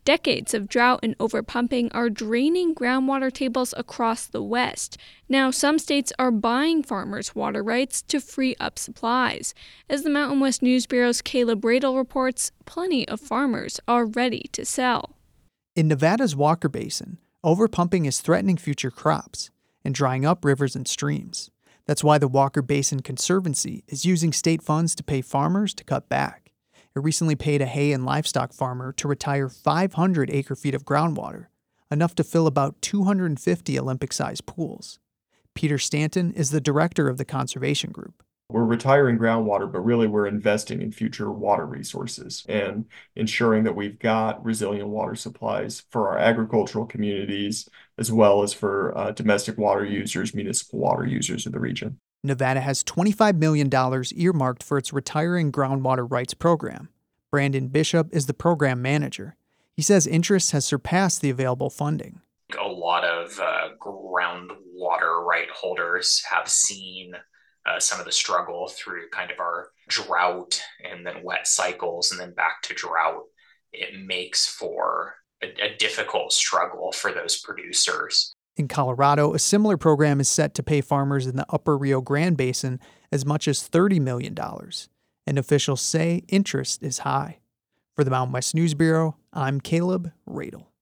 Decades of drought and overpumping are draining groundwater tables across the West. Now, some states are buying farmers' water rights to free up supplies. As the Mountain West News Bureau's Caleb Radel reports, plenty of farmers are ready to sell. In Nevada's Walker Basin, overpumping is threatening future crops and drying up rivers and streams. That's why the Walker Basin Conservancy is using state funds to pay farmers to cut back. It recently paid a hay and livestock farmer to retire 500 acre-feet of groundwater, enough to fill about 250 Olympic-sized pools. Peter Stanton is the director of the conservation group. We're retiring groundwater, but really we're investing in future water resources and ensuring that we've got resilient water supplies for our agricultural communities, as well as for domestic water users, municipal water users in the region. Nevada has $25 million earmarked for its Retiring Groundwater Rights program. Brandon Bishop is the program manager. He says interest has surpassed the available funding. A lot of groundwater right holders have seen some of the struggle through kind of our drought and then wet cycles and then back to drought. It makes for a difficult struggle for those producers. In Colorado, a similar program is set to pay farmers in the upper Rio Grande Basin as much as $30 million, and officials say interest is high. For the Mountain West News Bureau, I'm Caleb Radel.